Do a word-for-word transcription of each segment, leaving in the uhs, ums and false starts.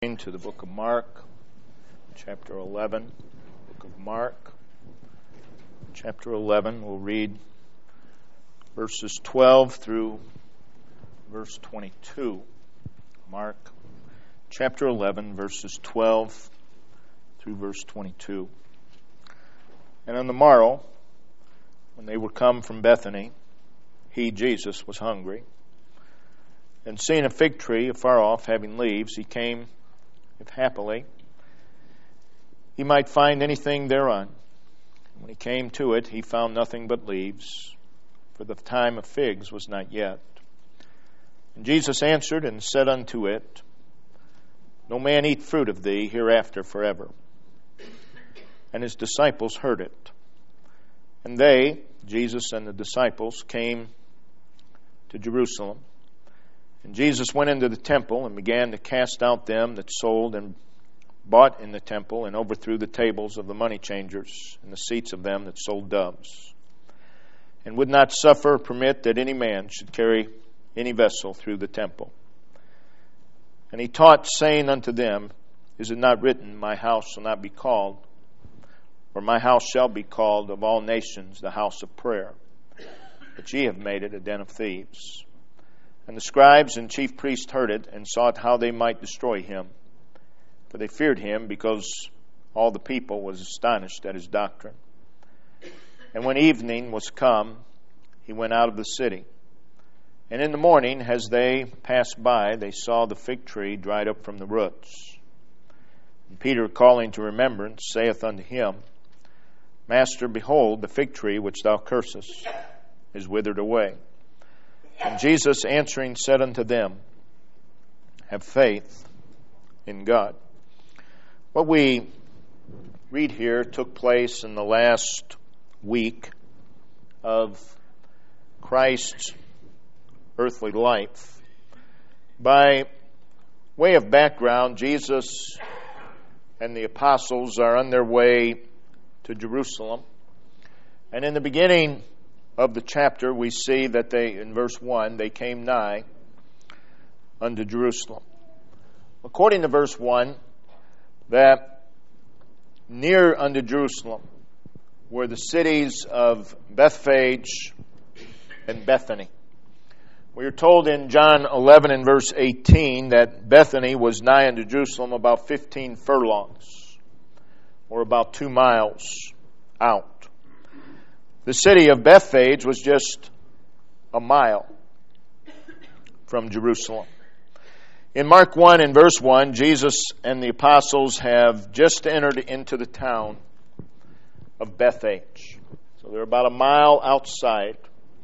To the book of Mark, chapter eleven. Book of Mark, chapter eleven. We'll read verses twelve through verse twenty-two. Mark, chapter eleven, verses twelve through verse twenty-two. And on the morrow, when they were come from Bethany, he, Jesus, was hungry. And seeing a fig tree afar off, having leaves, he came, if happily he might find anything thereon. When he came to it, he found nothing but leaves, for the time of figs was not yet. And Jesus answered and said unto it, No man eat fruit of thee hereafter forever. And his disciples heard it. And they, Jesus and the disciples, came to Jerusalem. And Jesus went into the temple and began to cast out them that sold and bought in the temple, and overthrew the tables of the money changers and the seats of them that sold doves, and would not suffer or permit that any man should carry any vessel through the temple. And he taught, saying unto them, Is it not written, My house shall not be called, or my house shall be called of all nations the house of prayer? But ye have made it a den of thieves. And the scribes and chief priests heard it, and sought how they might destroy him. For they feared him, because all the people was astonished at his doctrine. And when evening was come, he went out of the city. And in the morning, as they passed by, they saw the fig tree dried up from the roots. And Peter, calling to remembrance, saith unto him, Master, behold, the fig tree which thou cursest is withered away. And Jesus answering said unto them, Have faith in God. What we read here took place in the last week of Christ's earthly life. By way of background, Jesus and the apostles are on their way to Jerusalem. And in the beginning of the chapter, we see that they, in verse one, they came nigh unto Jerusalem. According to verse one, that near unto Jerusalem were the cities of Bethphage and Bethany. We are told in John eleven and verse eighteen that Bethany was nigh unto Jerusalem about fifteen furlongs, or about two miles out. The city of Bethphage was just a mile from Jerusalem. In Mark one and verse one, Jesus and the apostles have just entered into the town of Bethphage. So they're about a mile outside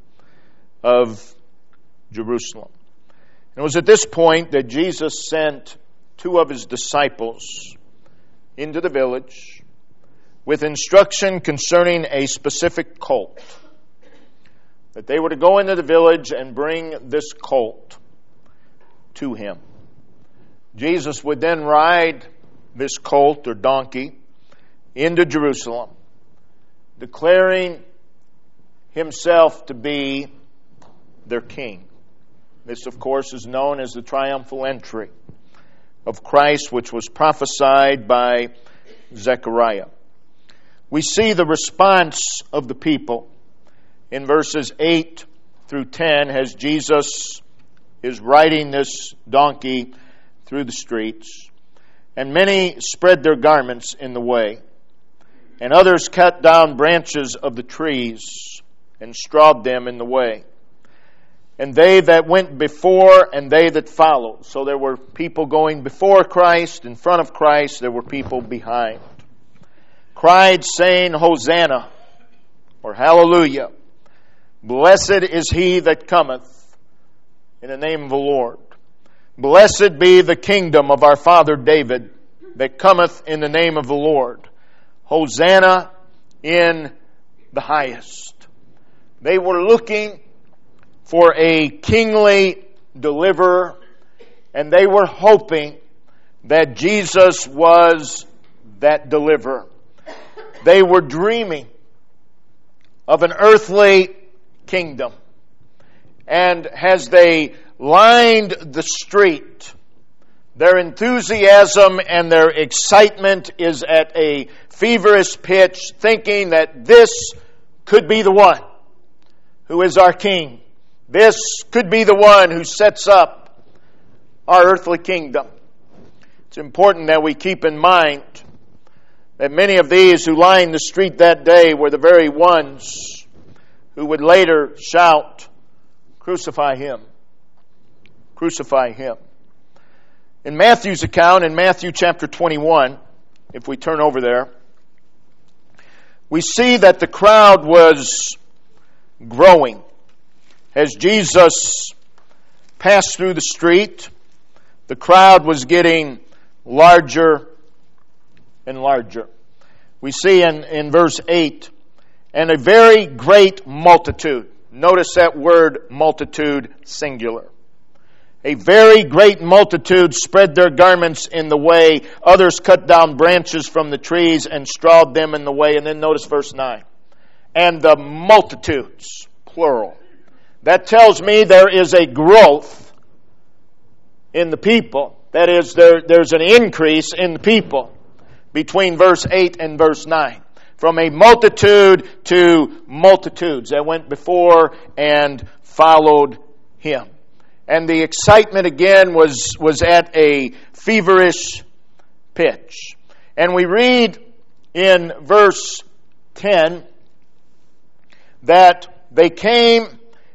of Jerusalem. And it was at this point that Jesus sent two of his disciples into the village with instruction concerning a specific colt. That they were to go into the village and bring this colt to him. Jesus would then ride this colt or donkey into Jerusalem, declaring himself to be their king. This, of course, is known as the triumphal entry of Christ, which was prophesied by Zechariah. We see the response of the people in verses eight through ten as Jesus is riding this donkey through the streets. And many spread their garments in the way, and others cut down branches of the trees and strawed them in the way. And they that went before and they that followed. So there were people going before Christ, in front of Christ. There were people behind. Cried, saying, Hosanna, or Hallelujah. Blessed is he that cometh in the name of the Lord. Blessed be the kingdom of our father David that cometh in the name of the Lord. Hosanna in the highest. They were looking for a kingly deliverer, and they were hoping that Jesus was that deliverer. They were dreaming of an earthly kingdom. And as they lined the street, Their enthusiasm and their excitement is at a feverish pitch, thinking that this could be the one who is our king. This could be the one who sets up our earthly kingdom. It's important that we keep in mind that many of these who lined the street that day were the very ones who would later shout, "Crucify him! Crucify him!" In Matthew's account, in Matthew chapter twenty-one, if we turn over there, we see that the crowd was growing. As Jesus passed through the street, the crowd was getting larger and larger. We see in, in verse eight, and a very great multitude. Notice that word multitude, singular. A very great multitude spread their garments in the way. Others cut down branches from the trees and strawed them in the way. And then notice verse nine. And the multitudes, plural. That tells me there is a growth in the people. That is, there, there's an increase in the people between verse eight and verse nine. From a multitude to multitudes that went before and followed him. And the excitement again was, was at a feverish pitch. And we read in verse ten that they came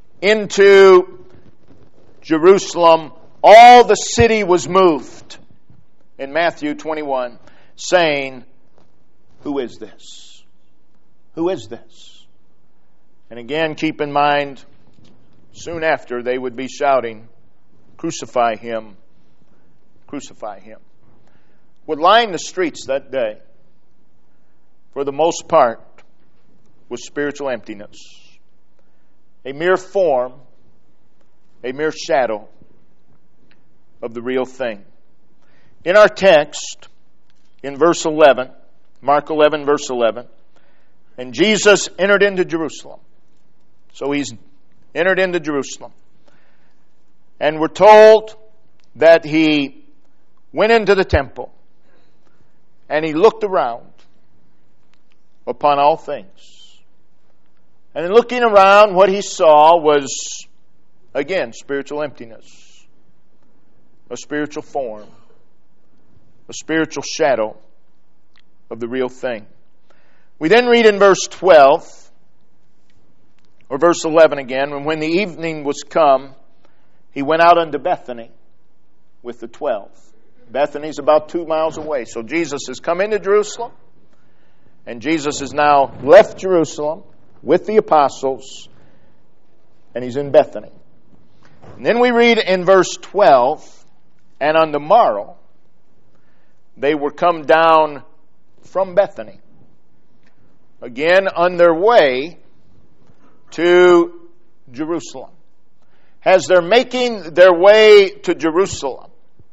into Jerusalem. All the city was moved. In Matthew twenty-one, saying, "Who is this? Who is this?" And again, keep in mind, soon after they would be shouting, "Crucify him! Crucify him!" What lined the streets that day, for the most part, was spiritual emptiness. A mere form, a mere shadow of the real thing. In our text, in verse eleven, Mark eleven, verse eleven, and Jesus entered into Jerusalem. So he's entered into Jerusalem. And we're told that he went into the temple and he looked around upon all things. And in looking around, what he saw was, again, spiritual emptiness, a spiritual form, a spiritual shadow of the real thing. We then read in verse twelve, or verse eleven again, and when the evening was come, he went out unto Bethany with the twelve. Bethany's about two miles away. So Jesus has come into Jerusalem, and Jesus has now left Jerusalem with the apostles, and he's in Bethany. And then we read in verse twelve, and on the morrow, they were come down from Bethany, again on their way to Jerusalem. As they're making their way to Jerusalem,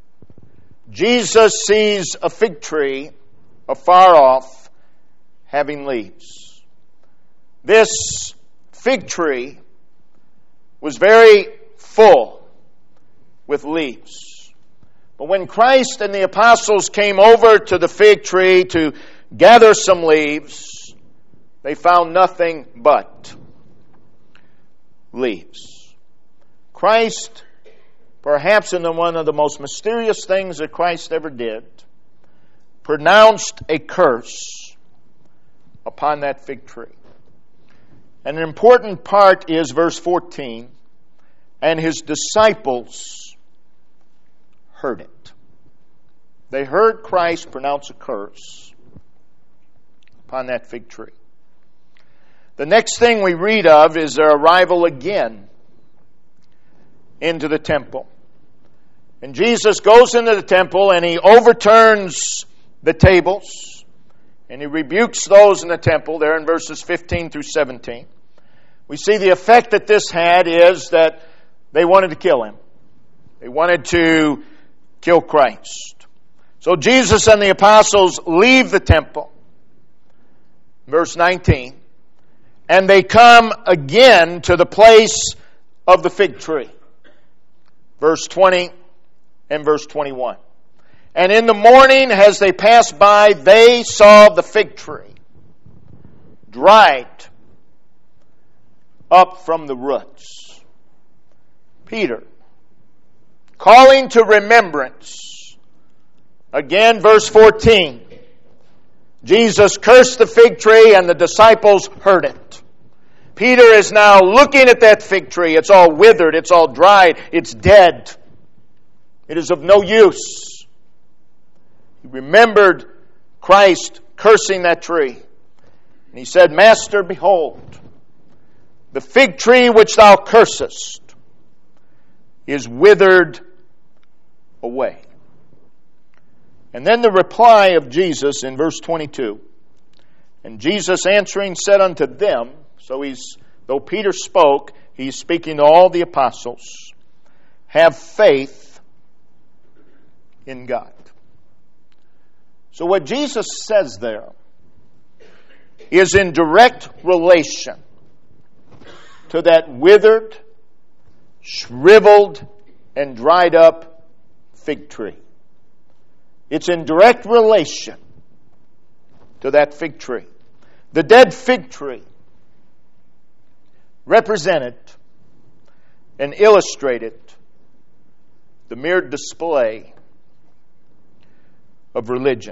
Jesus sees a fig tree afar off having leaves. This fig tree was very full with leaves. But when Christ and the apostles came over to the fig tree to gather some leaves, they found nothing but leaves. Christ, perhaps in one of the most mysterious things that Christ ever did, pronounced a curse upon that fig tree. And an important part is verse fourteen, and his disciples heard it. They heard Christ pronounce a curse upon that fig tree. The next thing we read of is their arrival again into the temple. And Jesus goes into the temple and he overturns the tables and he rebukes those in the temple there in verses fifteen through seventeen. We see the effect that this had is that they wanted to kill him. They wanted to kill Christ. So Jesus and the apostles leave the temple. Verse nineteen. And they come again to the place of the fig tree. Verse twenty and verse twenty-one. And in the morning, as they passed by, they saw the fig tree dried up from the roots. Peter, calling to remembrance, again, verse fourteen, Jesus cursed the fig tree and the disciples heard it. Peter is now looking at that fig tree. It's all withered. It's all dried. It's dead. It is of no use. He remembered Christ cursing that tree. And he said, Master, behold, the fig tree which thou cursest is withered away. And then the reply of Jesus in verse twenty-two. And Jesus answering said unto them, so he's, though Peter spoke, he's speaking to all the apostles, have faith in God. So what Jesus says there is in direct relation to that withered, shriveled, and dried up fig tree. It's in direct relation to that fig tree. The dead fig tree represented and illustrated the mere display of religion.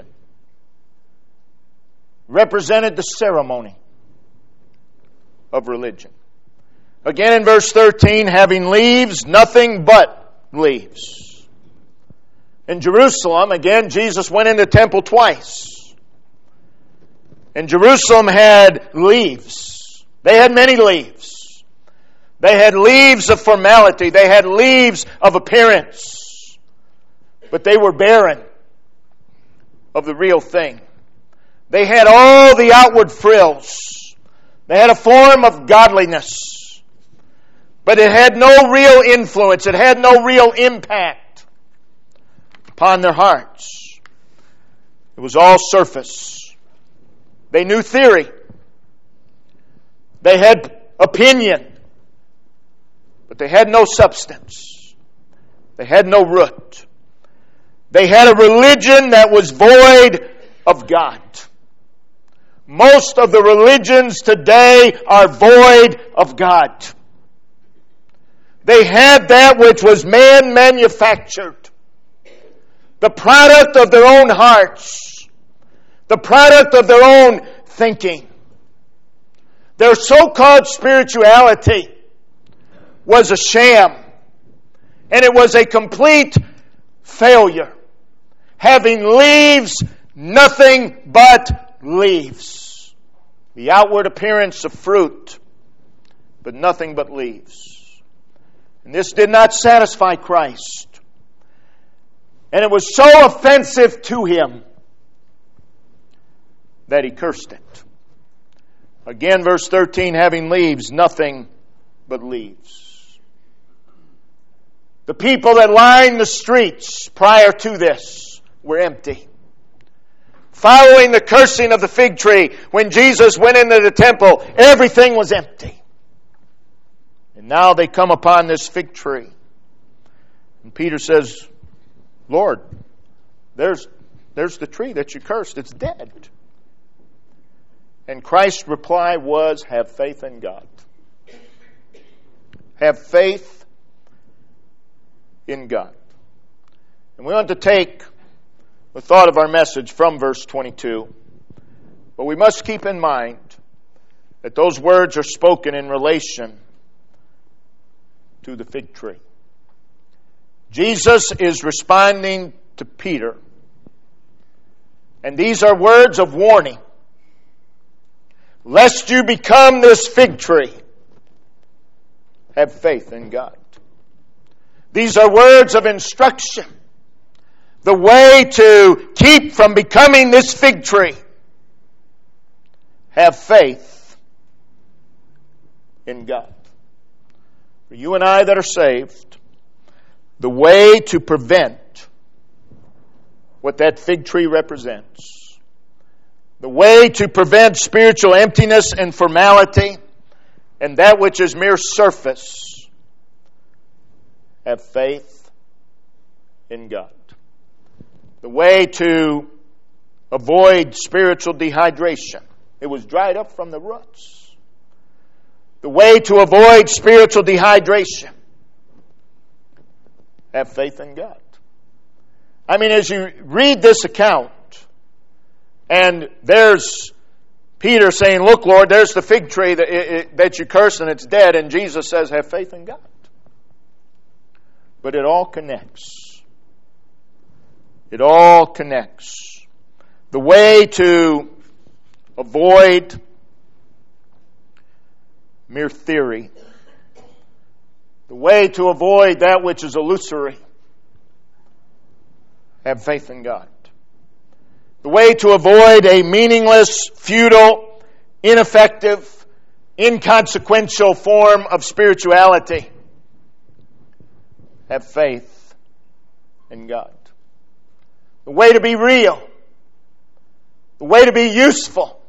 Represented the ceremony of religion. Again in verse thirteen, having leaves, nothing but leaves. In Jerusalem, again, Jesus went in the temple twice. And Jerusalem had leaves. They had many leaves. They had leaves of formality. They had leaves of appearance. But they were barren of the real thing. They had all the outward frills. They had a form of godliness. But it had no real influence. It had no real impact upon their hearts. It was all surface. They knew theory. They had opinion. But they had no substance. They had no root. They had a religion that was void of God. Most of the religions today are void of God. They had that which was man-manufactured. The product of their own hearts. The product of their own thinking. Their so-called spirituality was a sham. And it was a complete failure. Having leaves, nothing but leaves. The outward appearance of fruit, but nothing but leaves. And this did not satisfy Christ. And it was so offensive to Him that He cursed it. Again, verse thirteen, having leaves, nothing but leaves. The people that lined the streets prior to this were empty. Following the cursing of the fig tree, when Jesus went into the temple, everything was empty. And now they come upon this fig tree. And Peter says, Lord, there's, there's the tree that you cursed. It's dead. And Christ's reply was, have faith in God. Have faith in God. And we want to take the thought of our message from verse twenty-two. But we must keep in mind that those words are spoken in relation to the fig tree. Jesus is responding to Peter. And these are words of warning. Lest you become this fig tree, have faith in God. These are words of instruction. The way to keep from becoming this fig tree. Have faith in God. For you and I that are saved, the way to prevent what that fig tree represents, the way to prevent spiritual emptiness and formality, and that which is mere surface, have faith in God. The way to avoid spiritual dehydration. It was dried up from the roots. The way to avoid spiritual dehydration. Have faith in God. I mean, as you read this account, and there's Peter saying, look, Lord, there's the fig tree that, it, that you cursed and it's dead. And Jesus says, have faith in God. But it all connects. It all connects. The way to avoid mere theory. The way to avoid that which is illusory. Have faith in God. The way to avoid a meaningless, futile, ineffective, inconsequential form of spirituality. Have faith in God. The way to be real. The way to be useful.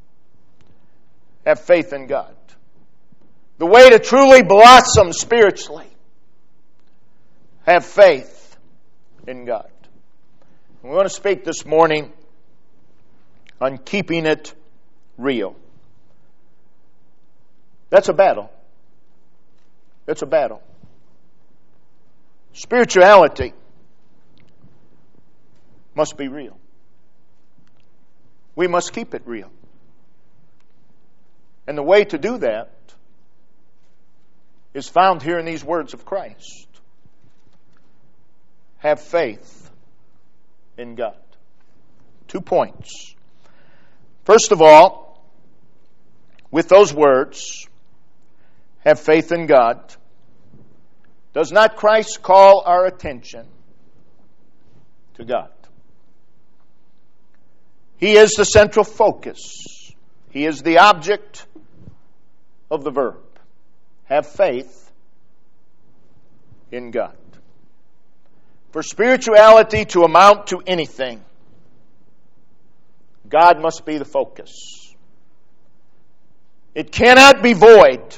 Have faith in God. The way to truly blossom spiritually. Have faith in God. We want to speak this morning on keeping it real. That's a battle. That's a battle. Spirituality must be real. We must keep it real. And the way to do that is found here in these words of Christ. Have faith in God. Two points. First of all, with those words, have faith in God, does not Christ call our attention to God? He is the central focus. He is the object of the verb. Have faith in God. For spirituality to amount to anything, God must be the focus. It cannot be void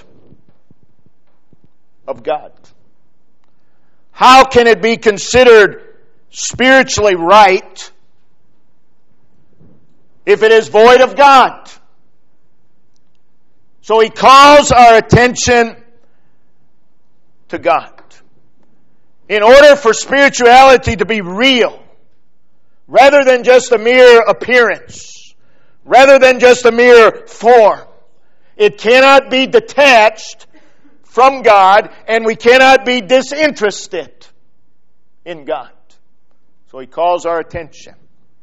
of God. How can it be considered spiritually right if it is void of God? So he calls our attention to God. In order for spirituality to be real, rather than just a mere appearance, rather than just a mere form, it cannot be detached from God, and we cannot be disinterested in God. So he calls our attention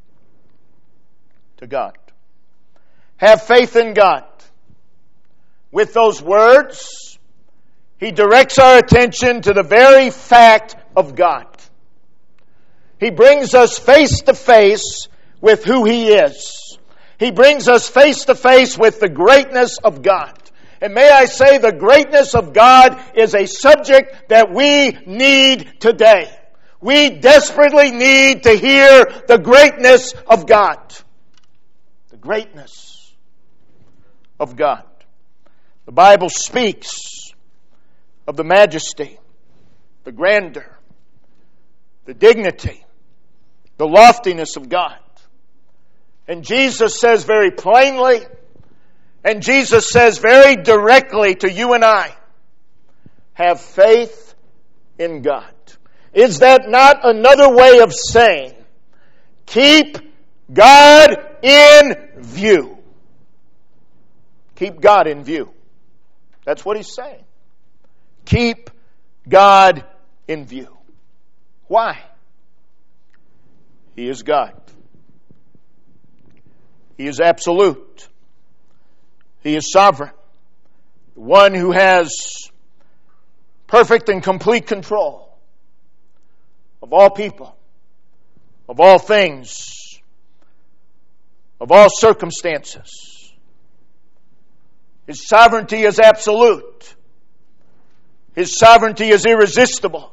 to God. Have faith in God. With those words, he directs our attention to the very fact of God. He brings us face to face with who He is. He brings us face to face with the greatness of God. And may I say, the greatness of God is a subject that we need today. We desperately need to hear the greatness of God. The greatness of God. The Bible speaks of the majesty, the grandeur, the dignity, the loftiness of God. And Jesus says very plainly, and Jesus says very directly to you and I, have faith in God. Is that not another way of saying, keep God in view? Keep God in view. That's what he's saying. Keep God in view. Why? He is God. He is absolute. He is sovereign. The one who has perfect and complete control of all people, of all things, of all circumstances. His sovereignty is absolute. His sovereignty is irresistible.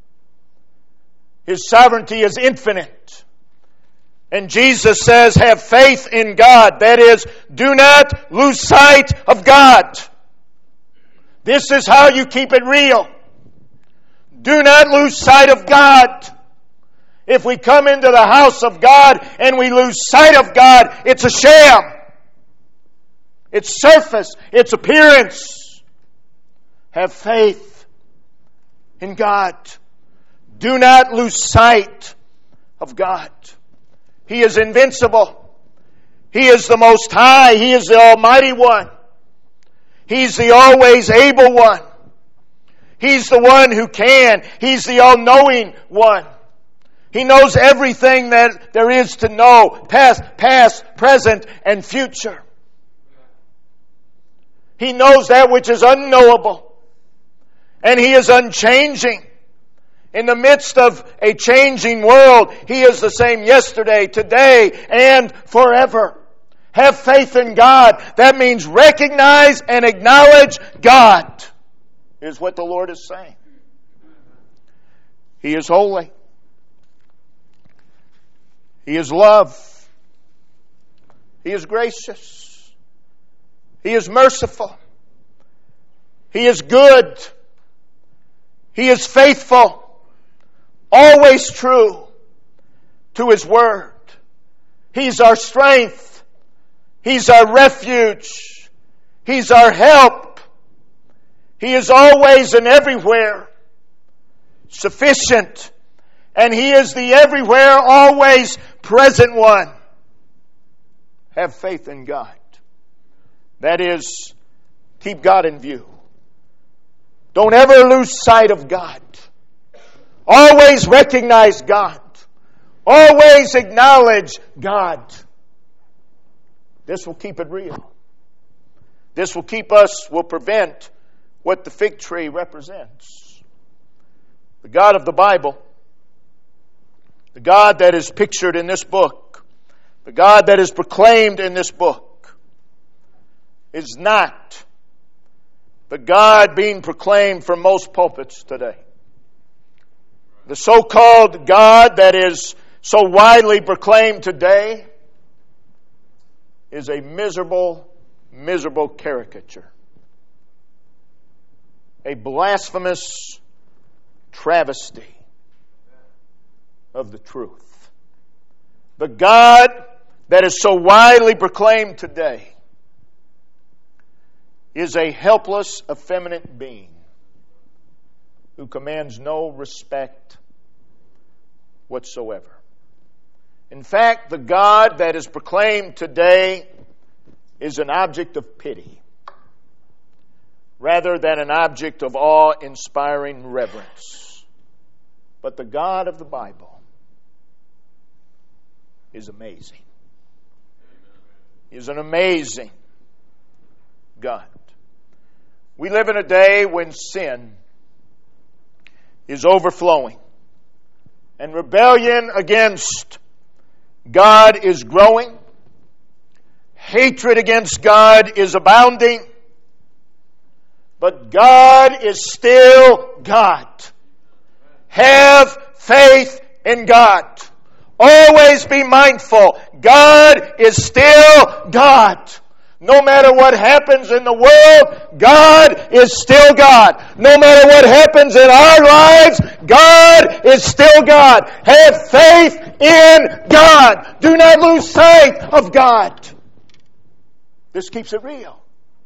His sovereignty is infinite. And Jesus says, have faith in God. That is, do not lose sight of God. This is how you keep it real. Do not lose sight of God. If we come into the house of God and we lose sight of God, it's a sham. It's surface. It's appearance. Have faith in God. Do not lose sight of God. He is invincible. He is the Most High. He is the Almighty One. He's the always able One. He's the one who can. He's the all-knowing One. He knows everything that there is to know, past, past, present, and future. He knows that which is unknowable. And He is unchanging. In the midst of a changing world, He is the same yesterday, today, and forever. Have faith in God. That means recognize and acknowledge God, is what the Lord is saying. He is holy. He is love. He is gracious. He is merciful. He is good. He is faithful. Always true to His Word. He's our strength. He's our refuge. He's our help. He is always and everywhere sufficient. And He is the everywhere, always present One. Have faith in God. That is, keep God in view. Don't ever lose sight of God. Always recognize God. Always acknowledge God. This will keep it real. This will keep us, will prevent what the fig tree represents. The God of the Bible, the God that is pictured in this book, the God that is proclaimed in this book, is not the God being proclaimed from most pulpits today. The so-called God that is so widely proclaimed today is a miserable, miserable caricature. A blasphemous travesty of the truth. The God that is so widely proclaimed today is a helpless, effeminate being who commands no respect whatsoever. In fact, the God that is proclaimed today is an object of pity rather than an object of awe-inspiring reverence. But the God of the Bible is amazing. He is an amazing God. We live in a day when sin is overflowing and rebellion against God is growing. Hatred against God is abounding. But God is still God. Have faith in God. Always be mindful. God is still God. No matter what happens in the world, God is still God. No matter what happens in our lives, God is still God. Have faith in God. Do not lose sight of God. This keeps it real.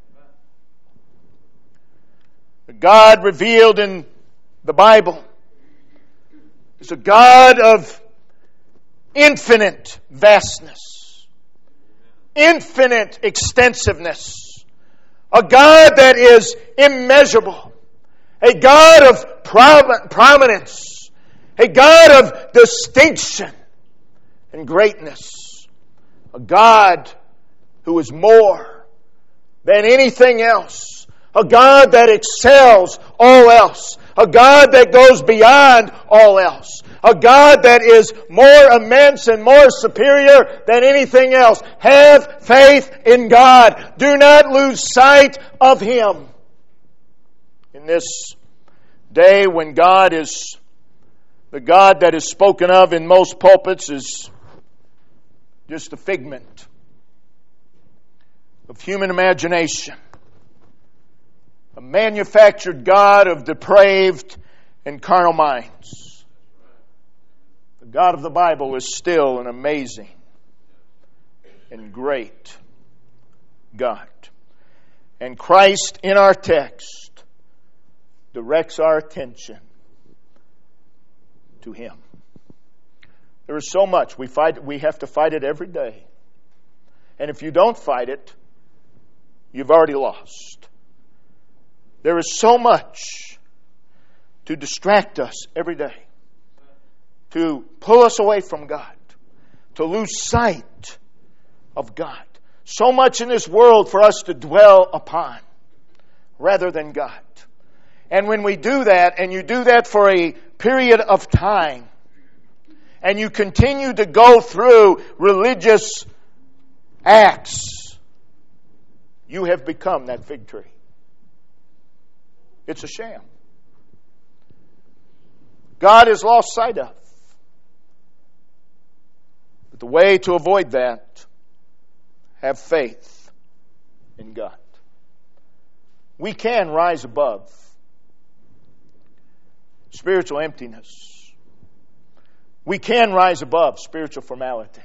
The God revealed in the Bible is a God of infinite vastness, infinite extensiveness, a God that is immeasurable, a God of prom- prominence, a God of distinction and greatness, a God who is more than anything else, a God that excels all else, a God that goes beyond all else, a God that is more immense and more superior than anything else. Have faith in God. Do not lose sight of Him. In this day when God is, the God that is spoken of in most pulpits is just a figment of human imagination. A manufactured God of depraved and carnal minds. The The God of the Bible is still an amazing and great God. And Christ in our text directs our attention to Him. There is so much. We fight, we have to fight it every day. And if you don't fight it, you've already lost. There is so much to distract us every day, to pull us away from God, to lose sight of God. So much in this world for us to dwell upon rather than God. And when we do that, and you do that for a period of time, and you continue to go through religious acts, you have become that fig tree. It's a sham. God is lost sight of. But the way to avoid that, have faith in God. We can rise above spiritual emptiness. We can rise above spiritual formality.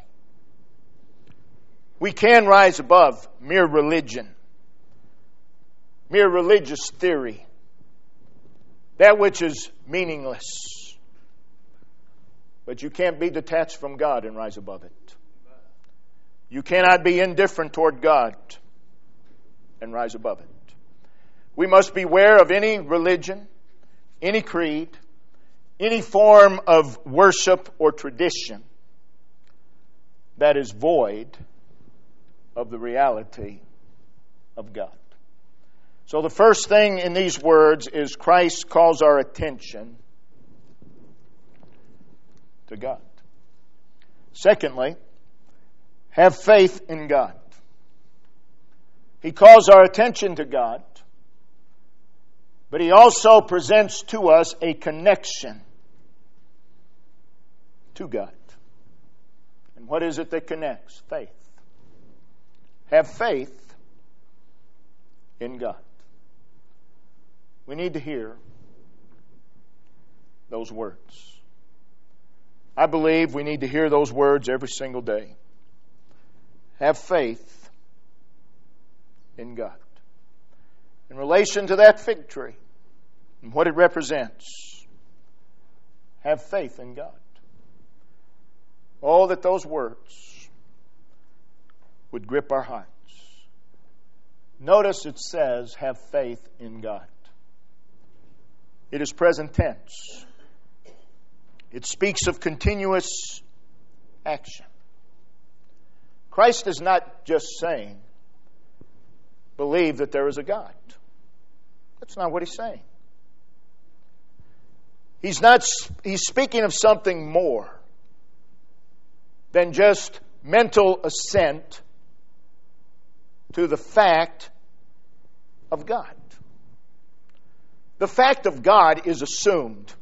We can rise above mere religion, mere religious theory, that which is meaningless. But you can't be detached from God and rise above it. You cannot be indifferent toward God and rise above it. We must beware of any religion, any creed, any form of worship or tradition that is void of the reality of God. So the first thing in these words is Christ calls our attention to God. Secondly, have faith in God. He calls our attention to God, but He also presents to us a connection to God. And what is it that connects? Faith. Have faith in God. We need to hear those words. I believe we need to hear those words every single day. Have faith in God. In relation to that fig tree and what it represents, have faith in God. Oh, that those words would grip our hearts. Notice it says, have faith in God. It is present tense. It speaks of continuous action. Christ is not just saying, believe that there is a God. That's not what He's saying. He's not, He's speaking of something more than just mental assent to the fact of God. The fact of God is assumed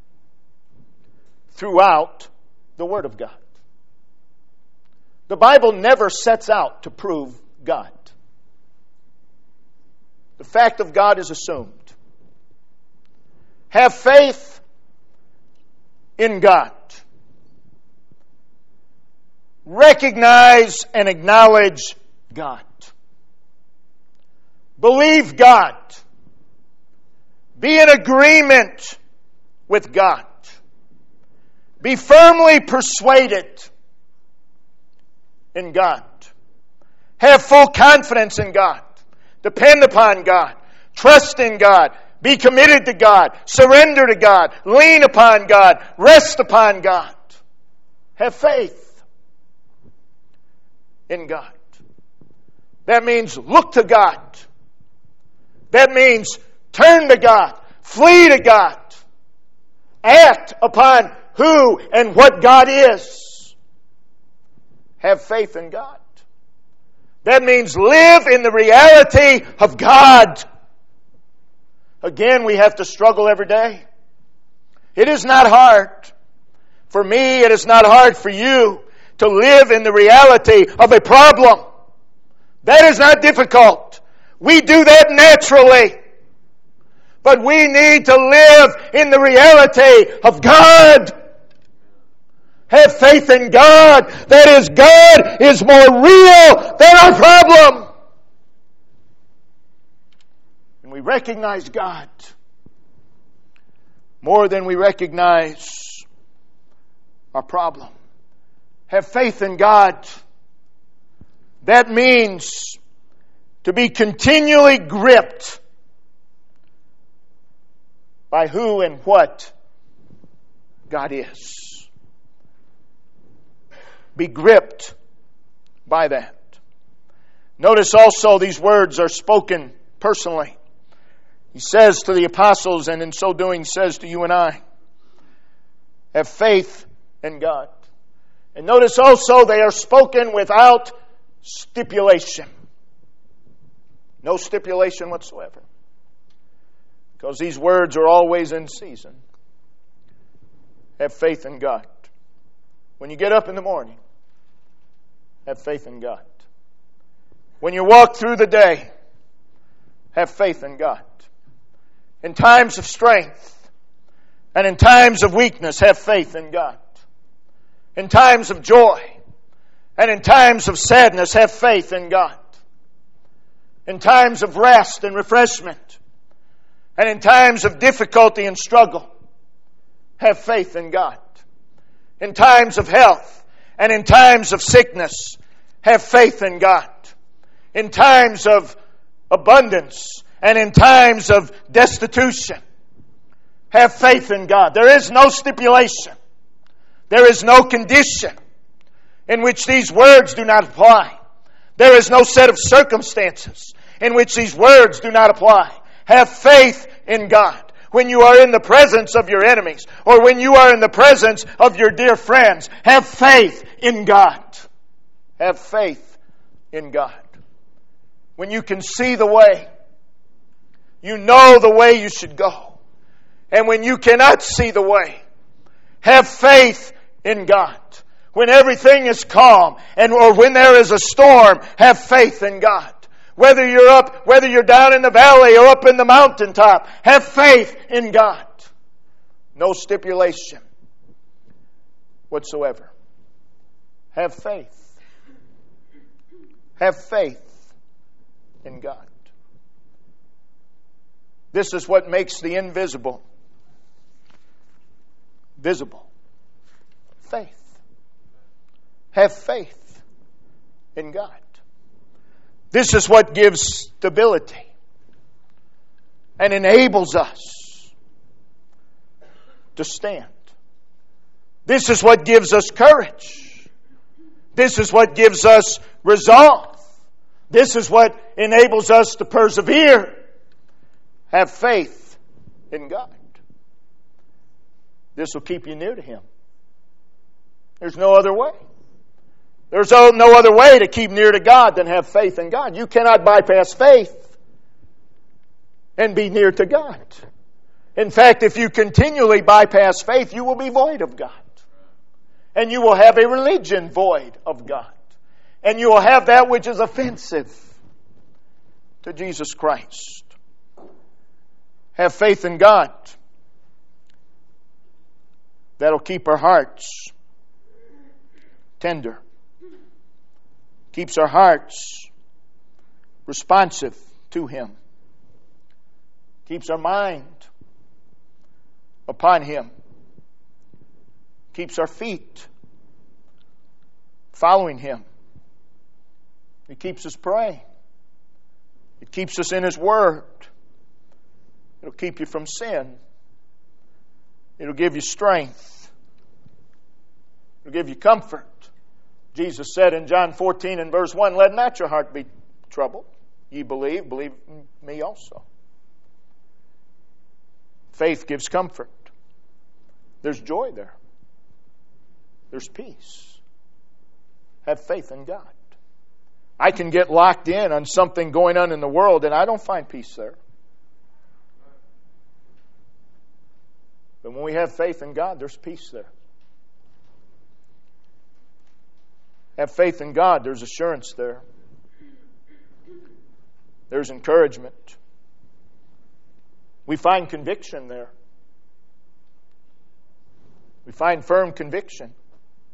throughout the Word of God. The Bible never sets out to prove God. The fact of God is assumed. Have faith in God. Recognize and acknowledge God. Believe God. Be in agreement with God. Be firmly persuaded in God. Have full confidence in God. Depend upon God. Trust in God. Be committed to God. Surrender to God. Lean upon God. Rest upon God. Have faith in God. That means look to God. That means turn to God. Flee to God. Act upon who and what God is. Have faith in God. That means live in the reality of God. Again, we have to struggle every day. It is not hard. For me, it is not hard for you to live in the reality of a problem. That is not difficult. We do that naturally. But we need to live in the reality of God. Have faith in God. That is, God is more real than our problem. And we recognize God more than we recognize our problem. Have faith in God. That means to be continually gripped by who and what God is. Be gripped by that. Notice also these words are spoken personally. He says to the apostles, and in so doing says to you and I, have faith in God. And notice also they are spoken without stipulation. No stipulation whatsoever. Because these words are always in season. Have faith in God. When you get up in the morning, have faith in God. When you walk through the day, have faith in God. In times of strength and in times of weakness, have faith in God. In times of joy and in times of sadness, have faith in God. In times of rest and refreshment and in times of difficulty and struggle, have faith in God. In times of health and in times of sickness, have faith in God. In times of abundance and in times of destitution, have faith in God. There is no stipulation. There is no condition in which these words do not apply. There is no set of circumstances in which these words do not apply. Have faith in God. When you are in the presence of your enemies, or when you are in the presence of your dear friends, have faith in God. Have faith in God. When you can see the way, you know the way you should go. And when you cannot see the way, have faith in God. When everything is calm, and or when there is a storm, have faith in God. Whether you're up, whether you're down in the valley or up in the mountaintop, have faith in God. No stipulation whatsoever. Have faith. Have faith in God. This is what makes the invisible visible. Faith. Have faith in God. This is what gives stability and enables us to stand. This is what gives us courage. This is what gives us resolve. This is what enables us to persevere. Have faith in God. This will keep you near to Him. There's no other way. There's no other way to keep near to God than have faith in God. You cannot bypass faith and be near to God. In fact, if you continually bypass faith, you will be void of God. And you will have a religion void of God. And you will have that which is offensive to Jesus Christ. Have faith in God. That'll keep our hearts tender. Keeps our hearts responsive to Him. Keeps our mind upon Him. Keeps our feet following Him. It keeps us praying. It keeps us in His Word. It'll keep you from sin. It'll give you strength. It'll give you comfort. Jesus said in John fourteen and verse one, let not your heart be troubled. Ye believe, believe me also. Faith gives comfort. There's joy there. There's peace. Have faith in God. I can get locked in on something going on in the world and I don't find peace there. But when we have faith in God, there's peace there. Have faith in God, there's assurance there. There's encouragement. We find conviction there. We find firm conviction.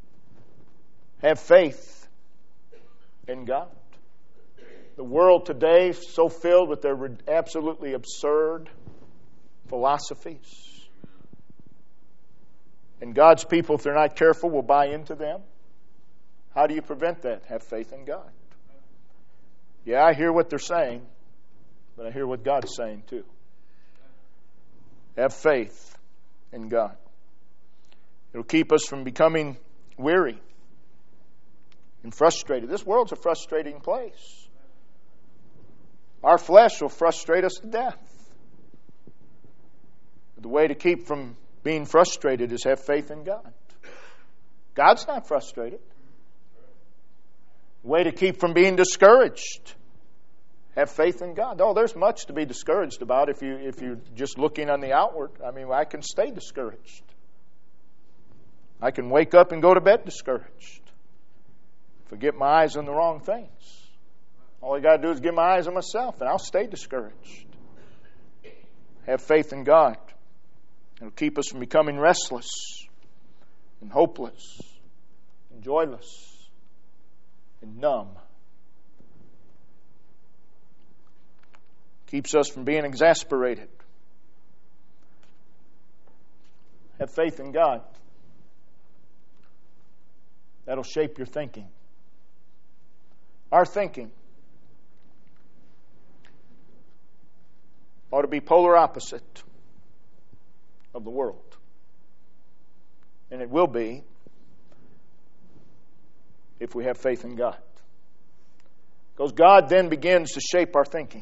Have faith in God. The world today is so filled with their absolutely absurd philosophies. And God's people, if they're not careful, will buy into them. How do you prevent that? Have faith in God. Yeah, I hear what they're saying, but I hear what God's saying too. Have faith in God. It'll keep us from becoming weary and frustrated. This world's a frustrating place. Our flesh will frustrate us to death. The way to keep from being frustrated is have faith in God. God's not frustrated. The way to keep from being discouraged, have faith in God. Oh, there's much to be discouraged about if you if you're just looking on the outward. I mean, I can stay discouraged. I can wake up and go to bed discouraged. If I get my eyes on the wrong things. All I got to do is get my eyes on myself, and I'll stay discouraged. Have faith in God. It'll keep us from becoming restless and hopeless and joyless and numb. Keeps us from being exasperated. Have faith in God. That'll shape your thinking. Our thinking ought to be polar opposite of the world. And it will be if we have faith in God. Because God then begins to shape our thinking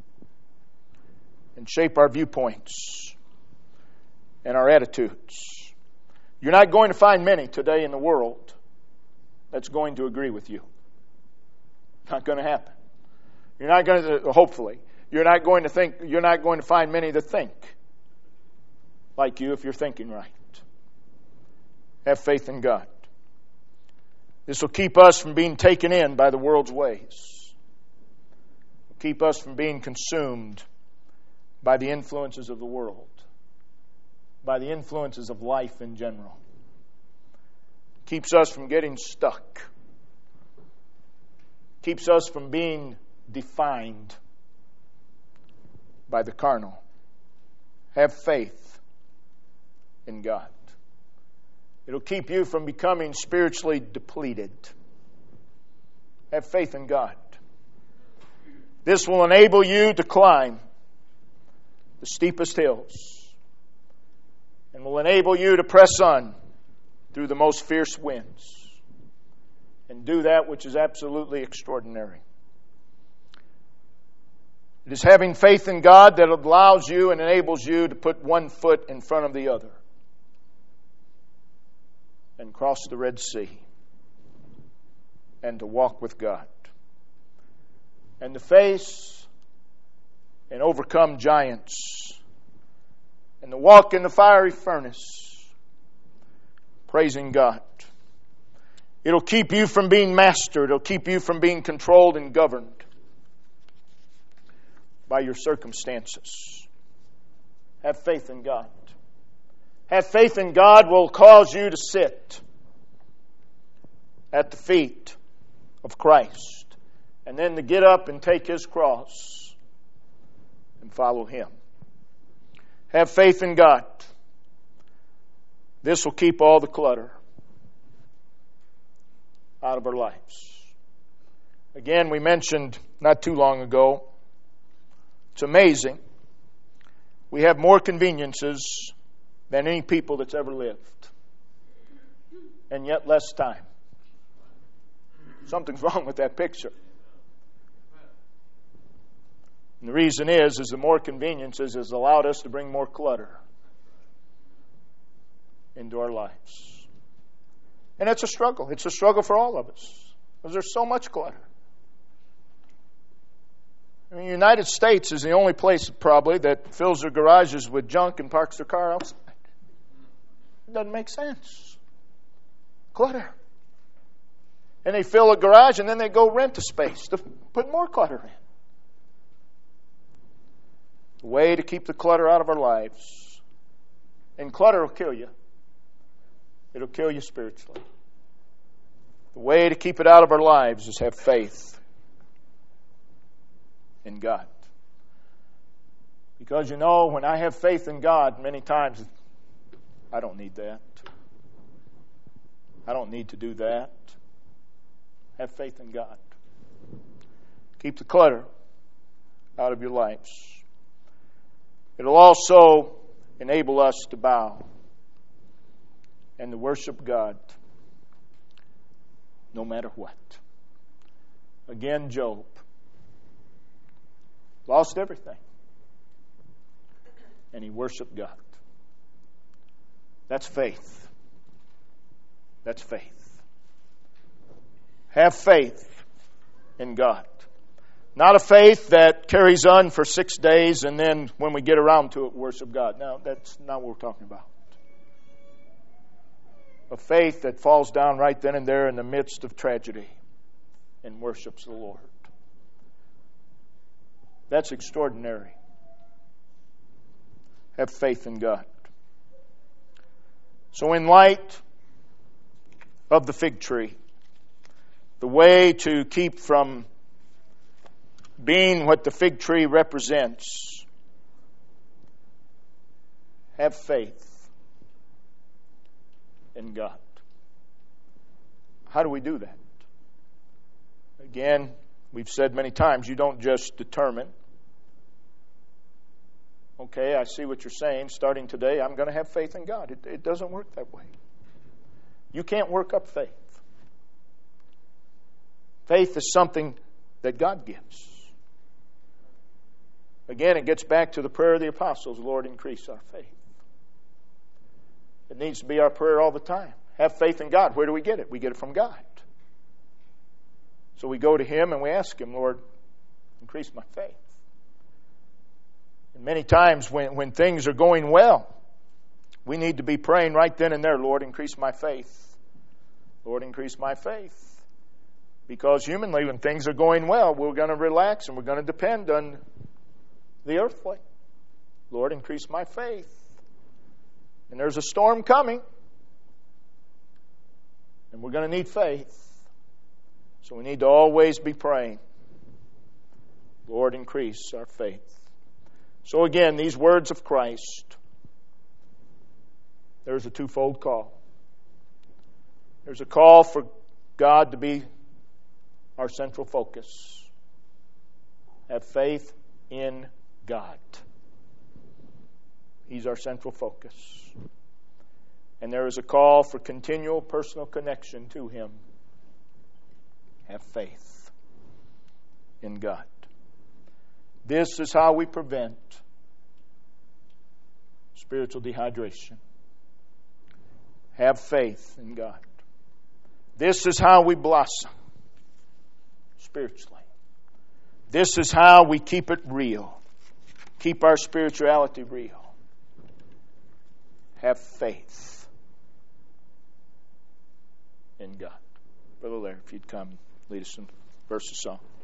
and shape our viewpoints and our attitudes. You're not going to find many today in the world that's going to agree with you. Not going to happen. You're not going to, hopefully, you're not going to think, you're not going to find many that think like you if you're thinking right. Have faith in God. This will keep us from being taken in by the world's ways. It will keep us from being consumed by the influences of the world, by the influences of life in general. It keeps us from getting stuck. It keeps us from being defined by the carnal. Have faith in God. It'll keep you from becoming spiritually depleted. Have faith in God. This will enable you to climb the steepest hills and will enable you to press on through the most fierce winds and do that which is absolutely extraordinary. It is having faith in God that allows you and enables you to put one foot in front of the other and cross the Red Sea and to walk with God and to face and overcome giants and to walk in the fiery furnace praising God. It'll keep you from being mastered. It'll keep you from being controlled and governed by your circumstances. Have faith in God. Have faith in God will cause you to sit at the feet of Christ and then to get up and take His cross and follow Him. Have faith in God. This will keep all the clutter out of our lives. Again, we mentioned not too long ago, it's amazing. We have more conveniences than any people that's ever lived. And yet less time. Something's wrong with that picture. And the reason is, is the more conveniences has allowed us to bring more clutter into our lives. And it's a struggle. It's a struggle for all of us. Because there's so much clutter. I mean, the United States is the only place probably that fills their garages with junk and parks their car outside. It doesn't make sense. Clutter. And they fill a garage and then they go rent a space to put more clutter in. The way to keep the clutter out of our lives. And clutter will kill you. It'll kill you spiritually. The way to keep it out of our lives is have faith in God. Because you know, when I have faith in God, many times I don't need that. I don't need to do that. Have faith in God. Keep the clutter out of your lives. It'll also enable us to bow and to worship God no matter what. Again, Job lost everything, and he worshiped God. That's faith. That's faith. Have faith in God. Not a faith that carries on for six days and then when we get around to it, worship God. No, that's not what we're talking about. A faith that falls down right then and there in the midst of tragedy and worships the Lord. That's extraordinary. Have faith in God. So in light of the fig tree, the way to keep from being what the fig tree represents, have faith in God. How do we do that? Again, we've said many times, you don't just determine, okay, I see what you're saying, starting today, I'm going to have faith in God. It, it doesn't work that way. You can't work up faith. Faith is something that God gives. Again, it gets back to the prayer of the apostles, Lord, increase our faith. It needs to be our prayer all the time. Have faith in God. Where do we get it? We get it from God. So we go to Him and we ask Him, Lord, increase my faith. And many times when, when things are going well, we need to be praying right then and there, Lord, increase my faith. Lord, increase my faith. Because humanly, when things are going well, we're going to relax and we're going to depend on the earthly. Lord, increase my faith. And there's a storm coming. And we're going to need faith. So we need to always be praying. Lord, increase our faith. So again, these words of Christ, there's a twofold call. There's a call for God to be our central focus. Have faith in God. He's our central focus. And there is a call for continual personal connection to Him. Have faith in God. This is how we prevent spiritual dehydration. Have faith in God. This is how we blossom spiritually. This is how we keep it real. Keep our spirituality real. Have faith in God. Brother Larry, if you'd come, lead us in verse of song.